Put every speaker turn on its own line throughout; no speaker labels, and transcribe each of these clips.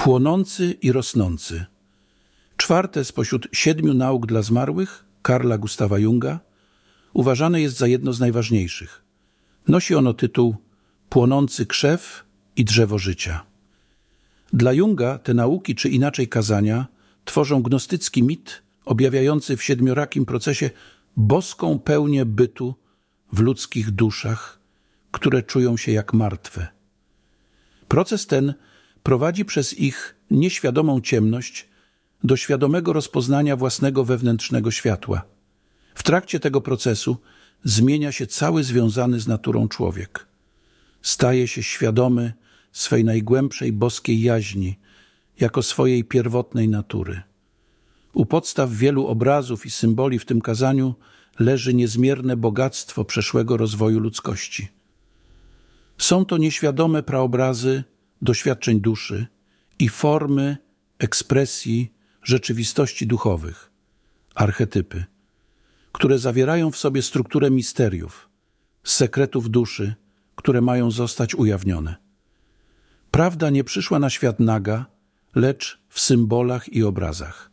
Płonący i rosnący. Czwarte spośród 7 nauk dla zmarłych Carla Gustawa Junga uważane jest za jedno z najważniejszych. Nosi ono tytuł Płonący krzew i drzewo życia. Dla Junga te nauki, czy inaczej kazania, tworzą gnostycki mit objawiający w 7-rakim procesie boską pełnię bytu w ludzkich duszach, które czują się jak martwe. Proces ten prowadzi przez ich nieświadomą ciemność do świadomego rozpoznania własnego wewnętrznego światła. W trakcie tego procesu zmienia się cały związany z naturą człowiek. Staje się świadomy swej najgłębszej boskiej jaźni jako swojej pierwotnej natury. U podstaw wielu obrazów i symboli w tym kazaniu leży niezmierne bogactwo przeszłego rozwoju ludzkości. Są to nieświadome praobrazy doświadczeń duszy i formy ekspresji rzeczywistości duchowych, archetypy, które zawierają w sobie strukturę misteriów, sekretów duszy, które mają zostać ujawnione. Prawda nie przyszła na świat naga, lecz w symbolach i obrazach.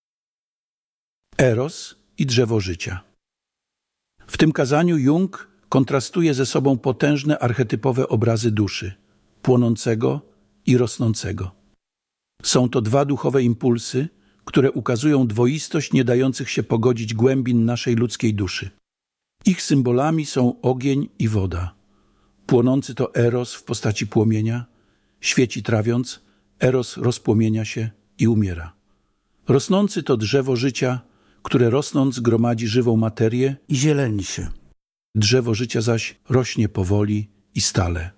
Eros i drzewo życia. W tym kazaniu Jung kontrastuje ze sobą potężne archetypowe obrazy duszy, płonącego i rosnącego. Są to 2 duchowe impulsy, które ukazują dwoistość nie dających się pogodzić głębin naszej ludzkiej duszy. Ich symbolami są ogień i woda. Płonący to Eros w postaci płomienia, świeci trawiąc, Eros rozpłomienia się i umiera. Rosnący to drzewo życia, które rosnąc gromadzi żywą materię
i zieleni się.
Drzewo życia zaś rośnie powoli i stale.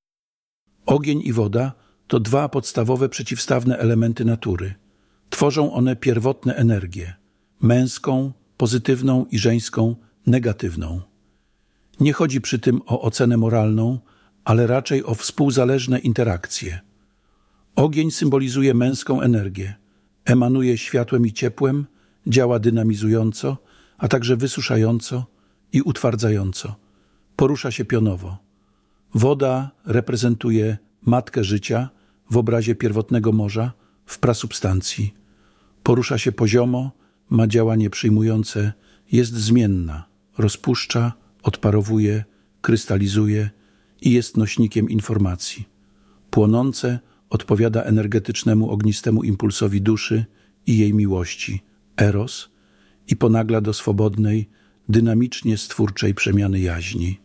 Ogień i woda to 2 podstawowe przeciwstawne elementy natury. Tworzą one pierwotne energię, męską, pozytywną i żeńską, negatywną. Nie chodzi przy tym o ocenę moralną, ale raczej o współzależne interakcje. Ogień symbolizuje męską energię, emanuje światłem i ciepłem, działa dynamizująco, a także wysuszająco i utwardzająco. Porusza się pionowo. Woda reprezentuje matkę życia w obrazie pierwotnego morza w prasubstancji. Porusza się poziomo, ma działanie przyjmujące, jest zmienna, rozpuszcza, odparowuje, krystalizuje i jest nośnikiem informacji. Płonące odpowiada energetycznemu ognistemu impulsowi duszy i jej miłości, eros, i ponagla do swobodnej, dynamicznie stwórczej przemiany jaźni.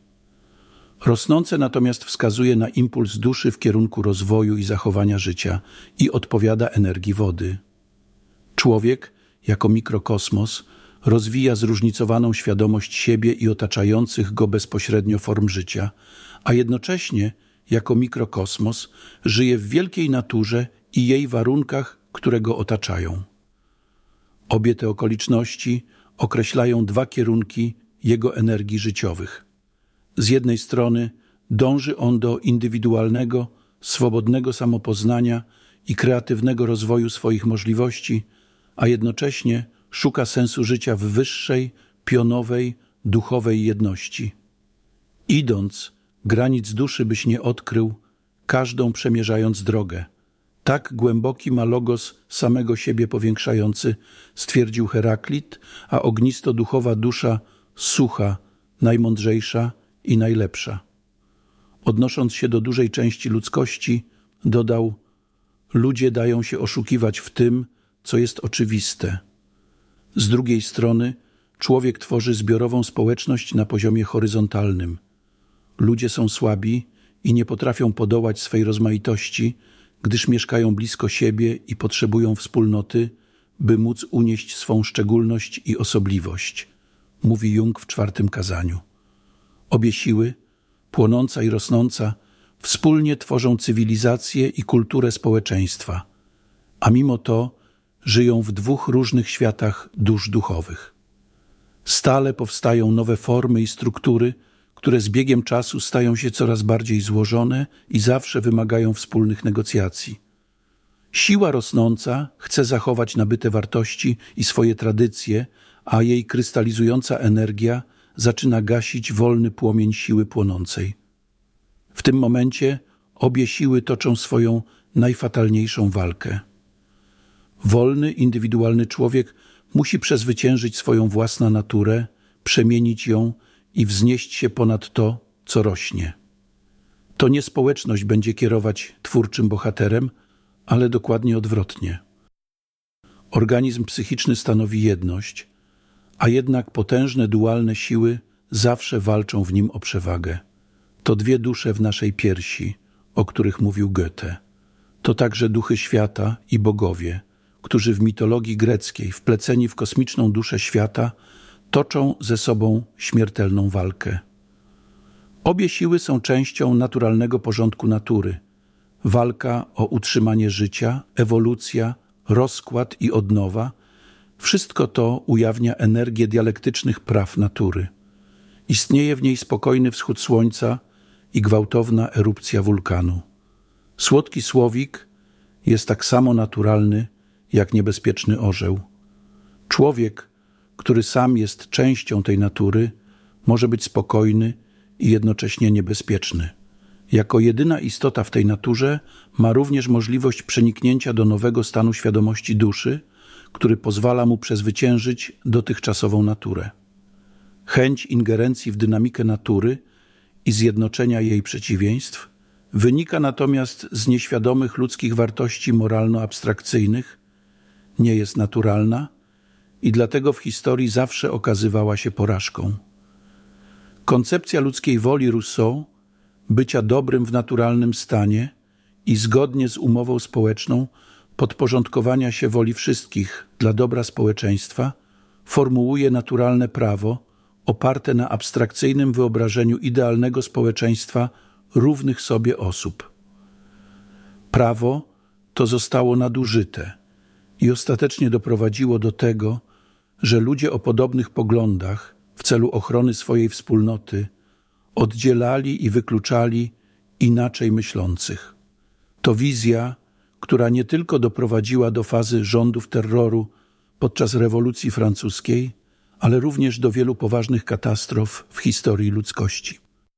Rosnące natomiast wskazuje na impuls duszy w kierunku rozwoju i zachowania życia i odpowiada energii wody. Człowiek, jako mikrokosmos, rozwija zróżnicowaną świadomość siebie i otaczających go bezpośrednio form życia, a jednocześnie, jako mikrokosmos, żyje w wielkiej naturze i jej warunkach, które go otaczają. Obie te okoliczności określają 2 kierunki jego energii życiowych. Z jednej strony dąży on do indywidualnego, swobodnego samopoznania i kreatywnego rozwoju swoich możliwości, a jednocześnie szuka sensu życia w wyższej, pionowej, duchowej jedności. Idąc, granic duszy byś nie odkrył, każdą przemierzając drogę. Tak głęboki ma logos samego siebie powiększający, stwierdził Heraklit, a ognisto-duchowa dusza sucha, najmądrzejsza i najlepsza. Odnosząc się do dużej części ludzkości, dodał: ludzie dają się oszukiwać w tym, co jest oczywiste. Z drugiej strony człowiek tworzy zbiorową społeczność na poziomie horyzontalnym. Ludzie są słabi i nie potrafią podołać swej rozmaitości, gdyż mieszkają blisko siebie i potrzebują wspólnoty, by móc unieść swą szczególność i osobliwość, mówi Jung w 4. kazaniu. Obie siły, płonąca i rosnąca, wspólnie tworzą cywilizację i kulturę społeczeństwa, a mimo to żyją w 2 różnych światach dusz duchowych. Stale powstają nowe formy i struktury, które z biegiem czasu stają się coraz bardziej złożone i zawsze wymagają wspólnych negocjacji. Siła rosnąca chce zachować nabyte wartości i swoje tradycje, a jej krystalizująca energia zaczyna gasić wolny płomień siły płonącej. W tym momencie obie siły toczą swoją najfatalniejszą walkę. Wolny, indywidualny człowiek musi przezwyciężyć swoją własną naturę, przemienić ją i wznieść się ponad to, co rośnie. To nie społeczność będzie kierować twórczym bohaterem, ale dokładnie odwrotnie. Organizm psychiczny stanowi jedność, a jednak potężne dualne siły zawsze walczą w nim o przewagę. To dwie dusze w naszej piersi, o których mówił Goethe. To także duchy świata i bogowie, którzy w mitologii greckiej, wpleceni w kosmiczną duszę świata, toczą ze sobą śmiertelną walkę. Obie siły są częścią naturalnego porządku natury. Walka o utrzymanie życia, ewolucja, rozkład i odnowa – wszystko to ujawnia energię dialektycznych praw natury. Istnieje w niej spokojny wschód słońca i gwałtowna erupcja wulkanu. Słodki słowik jest tak samo naturalny jak niebezpieczny orzeł. Człowiek, który sam jest częścią tej natury, może być spokojny i jednocześnie niebezpieczny. Jako jedyna istota w tej naturze ma również możliwość przeniknięcia do nowego stanu świadomości duszy, który pozwala mu przezwyciężyć dotychczasową naturę. Chęć ingerencji w dynamikę natury i zjednoczenia jej przeciwieństw wynika natomiast z nieświadomych ludzkich wartości moralno-abstrakcyjnych, nie jest naturalna i dlatego w historii zawsze okazywała się porażką. Koncepcja ludzkiej woli Rousseau, bycia dobrym w naturalnym stanie i zgodnie z umową społeczną podporządkowania się woli wszystkich dla dobra społeczeństwa, formułuje naturalne prawo oparte na abstrakcyjnym wyobrażeniu idealnego społeczeństwa równych sobie osób. Prawo to zostało nadużyte i ostatecznie doprowadziło do tego, że ludzie o podobnych poglądach w celu ochrony swojej wspólnoty oddzielali i wykluczali inaczej myślących. To wizja, która nie tylko doprowadziła do fazy rządów terroru podczas rewolucji francuskiej, ale również do wielu poważnych katastrof w historii ludzkości.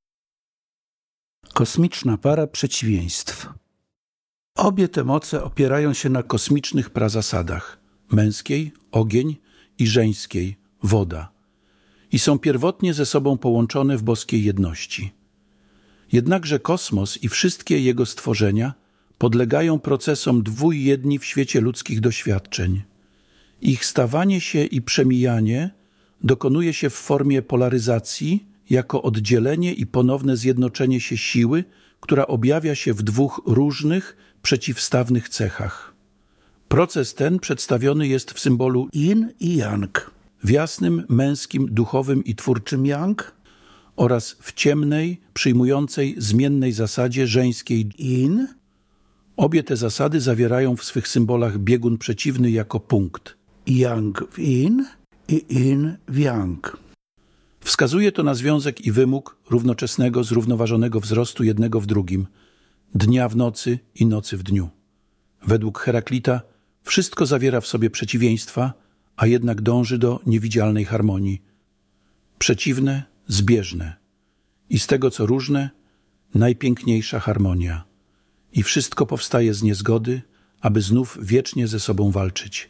Kosmiczna para przeciwieństw. Obie te moce opierają się na kosmicznych prazasadach męskiej – ogień i żeńskiej – woda i są pierwotnie ze sobą połączone w boskiej jedności. Jednakże kosmos i wszystkie jego stworzenia podlegają procesom dwójjedni w świecie ludzkich doświadczeń. Ich stawanie się i przemijanie dokonuje się w formie polaryzacji jako oddzielenie i ponowne zjednoczenie się siły, która objawia się w dwóch różnych, przeciwstawnych cechach. Proces ten przedstawiony jest w symbolu yin i yang, w jasnym, męskim, duchowym i twórczym yang oraz w ciemnej, przyjmującej zmiennej zasadzie żeńskiej yin. Obie te zasady zawierają w swych symbolach biegun przeciwny jako punkt. Yang w yin i yin w yang. Wskazuje to na związek i wymóg równoczesnego, zrównoważonego wzrostu jednego w drugim, dnia w nocy i nocy w dniu. Według Heraklita wszystko zawiera w sobie przeciwieństwa, a jednak dąży do niewidzialnej harmonii. Przeciwne, zbieżne i z tego co różne, najpiękniejsza harmonia. I wszystko powstaje z niezgody, aby znów wiecznie ze sobą walczyć.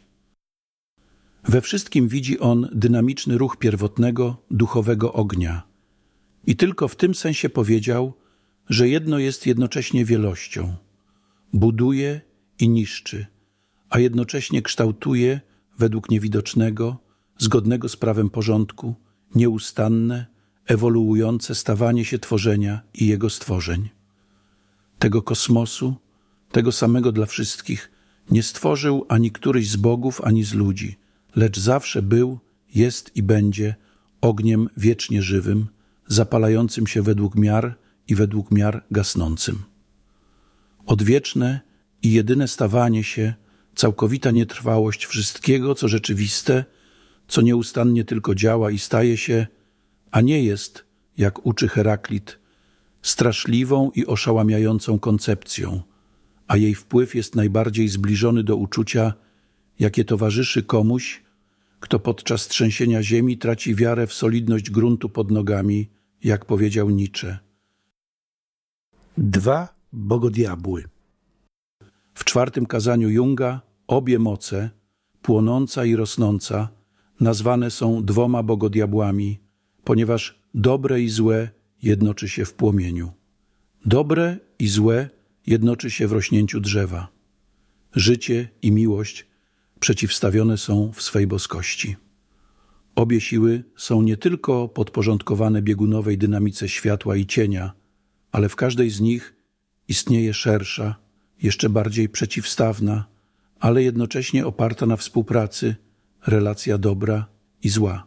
We wszystkim widzi on dynamiczny ruch pierwotnego, duchowego ognia. I tylko w tym sensie powiedział, że jedno jest jednocześnie wielością. Buduje i niszczy, a jednocześnie kształtuje według niewidocznego, zgodnego z prawem porządku, nieustanne, ewoluujące stawanie się tworzenia i jego stworzeń. Tego kosmosu, tego samego dla wszystkich, nie stworzył ani któryś z bogów, ani z ludzi, lecz zawsze był, jest i będzie ogniem wiecznie żywym, zapalającym się według miar i według miar gasnącym. Odwieczne i jedyne stawanie się, całkowita nietrwałość wszystkiego, co rzeczywiste, co nieustannie tylko działa i staje się, a nie jest, jak uczy Heraklit, straszliwą i oszałamiającą koncepcją, a jej wpływ jest najbardziej zbliżony do uczucia, jakie towarzyszy komuś, kto podczas trzęsienia ziemi traci wiarę w solidność gruntu pod nogami, jak powiedział Nietzsche. 2 bogodiabły. W 4. kazaniu Junga obie moce, płonąca i rosnąca, nazwane są 2 bogodiabłami, ponieważ dobre i złe jednoczy się w płomieniu. Dobre i złe jednoczy się w rośnięciu drzewa. Życie i miłość przeciwstawione są w swej boskości. Obie siły są nie tylko podporządkowane biegunowej dynamice światła i cienia, ale w każdej z nich istnieje szersza, jeszcze bardziej przeciwstawna, ale jednocześnie oparta na współpracy relacja dobra i zła.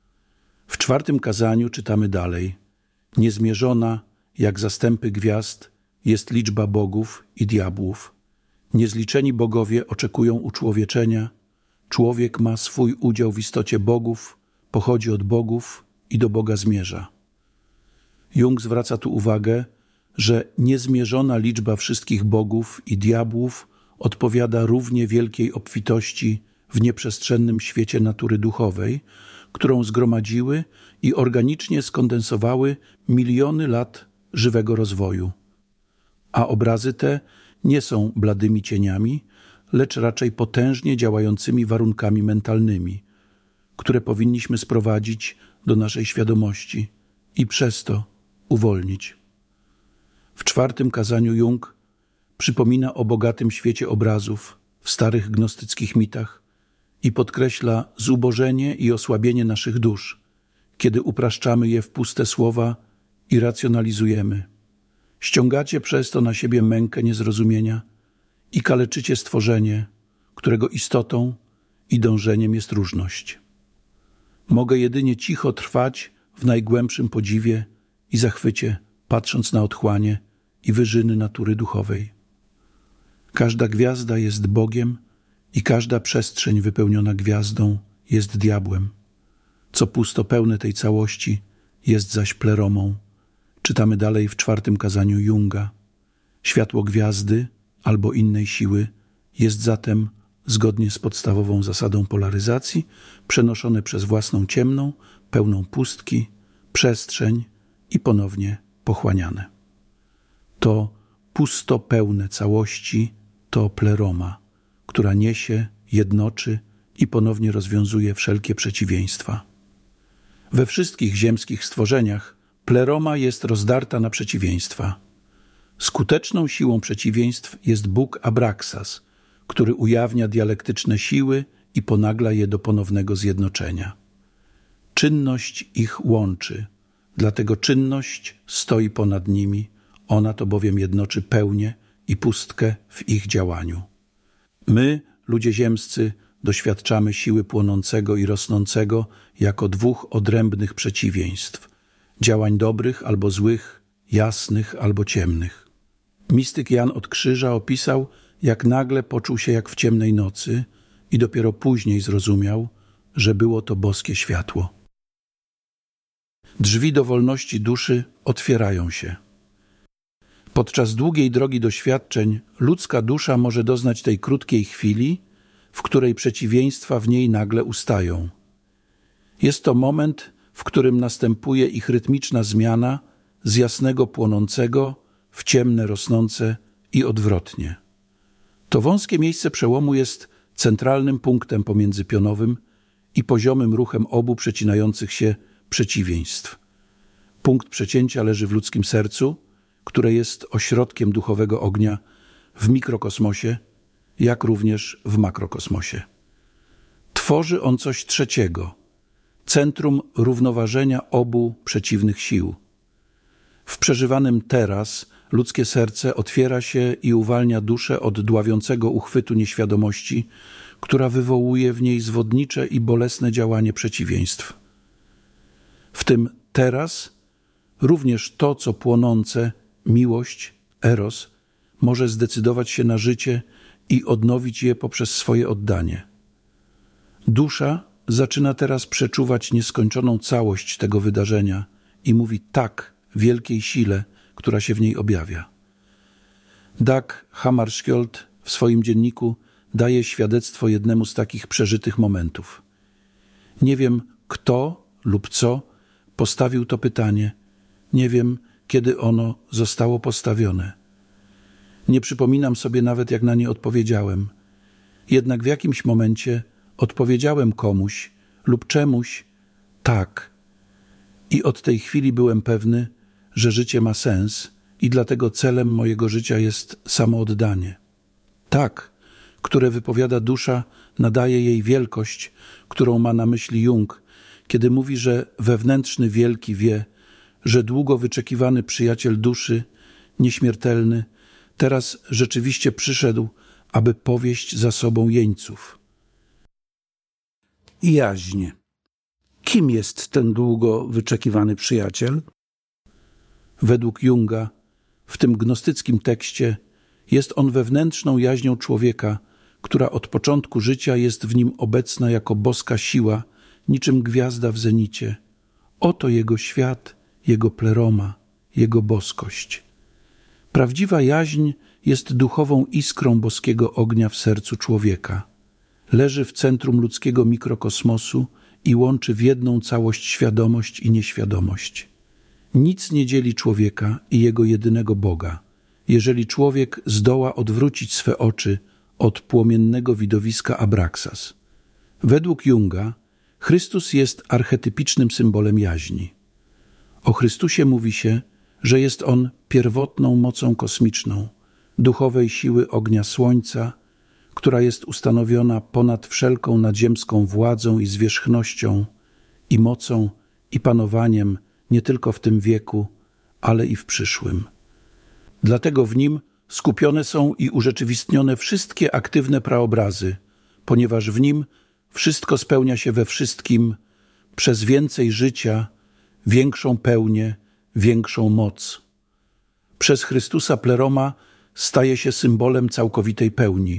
W 4. kazaniu czytamy dalej: niezmierzona, jak zastępy gwiazd, jest liczba bogów i diabłów. Niezliczeni bogowie oczekują uczłowieczenia. Człowiek ma swój udział w istocie bogów, pochodzi od bogów i do Boga zmierza. Jung zwraca tu uwagę, że niezmierzona liczba wszystkich bogów i diabłów odpowiada równie wielkiej obfitości w nieprzestrzennym świecie natury duchowej, którą zgromadziły i organicznie skondensowały miliony lat żywego rozwoju. A obrazy te nie są bladymi cieniami, lecz raczej potężnie działającymi warunkami mentalnymi, które powinniśmy sprowadzić do naszej świadomości i przez to uwolnić. W 4. kazaniu Jung przypomina o bogatym świecie obrazów w starych gnostyckich mitach i podkreśla zubożenie i osłabienie naszych dusz, kiedy upraszczamy je w puste słowa i racjonalizujemy. Ściągacie przez to na siebie mękę niezrozumienia i kaleczycie stworzenie, którego istotą i dążeniem jest różność. Mogę jedynie cicho trwać w najgłębszym podziwie i zachwycie, patrząc na otchłanie i wyżyny natury duchowej. Każda gwiazda jest Bogiem i każda przestrzeń wypełniona gwiazdą jest diabłem. Co pusto pełne tej całości jest zaś pleromą. Czytamy dalej w 4. kazaniu Junga. Światło gwiazdy albo innej siły jest zatem, zgodnie z podstawową zasadą polaryzacji, przenoszone przez własną ciemną, pełną pustki, przestrzeń i ponownie pochłaniane. To pusto pełne całości to pleroma, która niesie, jednoczy i ponownie rozwiązuje wszelkie przeciwieństwa. We wszystkich ziemskich stworzeniach pleroma jest rozdarta na przeciwieństwa. Skuteczną siłą przeciwieństw jest Bóg Abraxas, który ujawnia dialektyczne siły i ponagla je do ponownego zjednoczenia. Czynność ich łączy, dlatego czynność stoi ponad nimi, ona to bowiem jednoczy pełnię i pustkę w ich działaniu. My, ludzie ziemscy, doświadczamy siły płonącego i rosnącego jako 2 odrębnych przeciwieństw, działań dobrych albo złych, jasnych albo ciemnych. Mistyk Jan od Krzyża opisał, jak nagle poczuł się jak w ciemnej nocy i dopiero później zrozumiał, że było to boskie światło. Drzwi do wolności duszy otwierają się. Podczas długiej drogi doświadczeń ludzka dusza może doznać tej krótkiej chwili, w której przeciwieństwa w niej nagle ustają. Jest to moment, w którym następuje ich rytmiczna zmiana z jasnego płonącego w ciemne rosnące i odwrotnie. To wąskie miejsce przełomu jest centralnym punktem pomiędzy pionowym i poziomym ruchem obu przecinających się przeciwieństw. Punkt przecięcia leży w ludzkim sercu, które jest ośrodkiem duchowego ognia w mikrokosmosie, jak również w makrokosmosie. Tworzy on coś trzeciego, centrum równoważenia obu przeciwnych sił. W przeżywanym teraz ludzkie serce otwiera się i uwalnia duszę od dławiącego uchwytu nieświadomości, która wywołuje w niej zwodnicze i bolesne działanie przeciwieństw. W tym teraz również to, co płonące, miłość, eros, może zdecydować się na życie i odnowić je poprzez swoje oddanie. Dusza zaczyna teraz przeczuwać nieskończoną całość tego wydarzenia i mówi tak wielkiej sile, która się w niej objawia. Dag Hammarskjöld w swoim dzienniku daje świadectwo jednemu z takich przeżytych momentów. Nie wiem, kto lub co postawił to pytanie. Nie wiem, kiedy ono zostało postawione. Nie przypominam sobie nawet, jak na nie odpowiedziałem. Jednak w jakimś momencie odpowiedziałem komuś lub czemuś tak. I od tej chwili byłem pewny, że życie ma sens i dlatego celem mojego życia jest samooddanie. Tak, które wypowiada dusza, nadaje jej wielkość, którą ma na myśli Jung, kiedy mówi, że wewnętrzny wielki wie, że długo wyczekiwany przyjaciel duszy, nieśmiertelny, teraz rzeczywiście przyszedł, aby powieść za sobą jeńców.
Jaźń. Kim jest ten długo wyczekiwany przyjaciel?
Według Junga, w tym gnostyckim tekście, jest on wewnętrzną jaźnią człowieka, która od początku życia jest w nim obecna jako boska siła, niczym gwiazda w zenicie. Oto jego świat, jego pleroma, jego boskość. Prawdziwa jaźń jest duchową iskrą boskiego ognia w sercu człowieka. Leży w centrum ludzkiego mikrokosmosu i łączy w jedną całość świadomość i nieświadomość. Nic nie dzieli człowieka i jego jedynego Boga, jeżeli człowiek zdoła odwrócić swe oczy od płomiennego widowiska Abraxas. Według Junga Chrystus jest archetypicznym symbolem jaźni. O Chrystusie mówi się, że jest On pierwotną mocą kosmiczną, duchowej siły ognia słońca, która jest ustanowiona ponad wszelką nadziemską władzą i zwierzchnością, i mocą, i panowaniem nie tylko w tym wieku, ale i w przyszłym. Dlatego w Nim skupione są i urzeczywistnione wszystkie aktywne praobrazy, ponieważ w Nim wszystko spełnia się we wszystkim przez więcej życia, większą pełnię, większą moc. Przez Chrystusa pleroma staje się symbolem całkowitej pełni.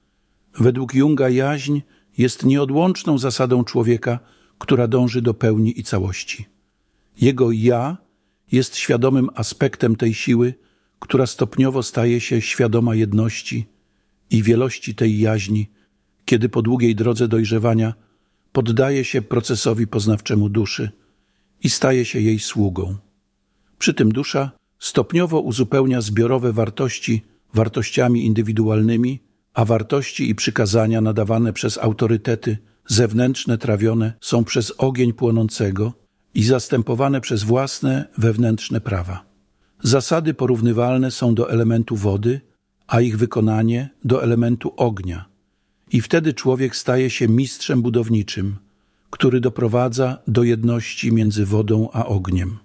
Według Junga jaźń jest nieodłączną zasadą człowieka, która dąży do pełni i całości. Jego ja jest świadomym aspektem tej siły, która stopniowo staje się świadoma jedności i wielości tej jaźni, kiedy po długiej drodze dojrzewania poddaje się procesowi poznawczemu duszy i staje się jej sługą. Przy tym dusza stopniowo uzupełnia zbiorowe wartości wartościami indywidualnymi, a wartości i przykazania nadawane przez autorytety zewnętrzne trawione są przez ogień płonącego i zastępowane przez własne wewnętrzne prawa. Zasady porównywalne są do elementu wody, a ich wykonanie do elementu ognia. I wtedy człowiek staje się mistrzem budowniczym, który doprowadza do jedności między wodą a ogniem.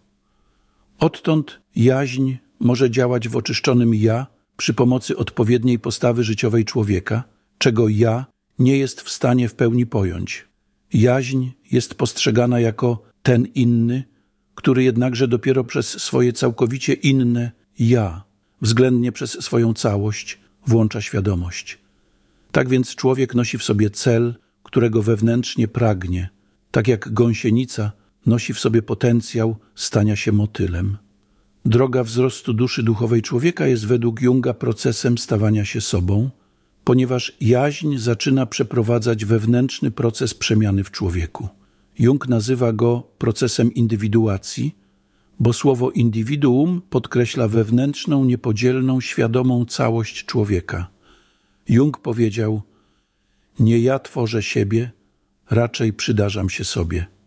Odtąd jaźń może działać w oczyszczonym ja przy pomocy odpowiedniej postawy życiowej człowieka, czego ja nie jest w stanie w pełni pojąć. Jaźń jest postrzegana jako ten inny, który jednakże dopiero przez swoje całkowicie inne ja, względnie przez swoją całość, włącza świadomość. Tak więc człowiek nosi w sobie cel, którego wewnętrznie pragnie, tak jak gąsienica nosi w sobie potencjał stania się motylem. Droga wzrostu duszy duchowej człowieka jest według Junga procesem stawania się sobą, ponieważ jaźń zaczyna przeprowadzać wewnętrzny proces przemiany w człowieku. Jung nazywa go procesem indywiduacji, bo słowo indywiduum podkreśla wewnętrzną, niepodzielną, świadomą całość człowieka. Jung powiedział: nie ja tworzę siebie, raczej przydarzam się sobie.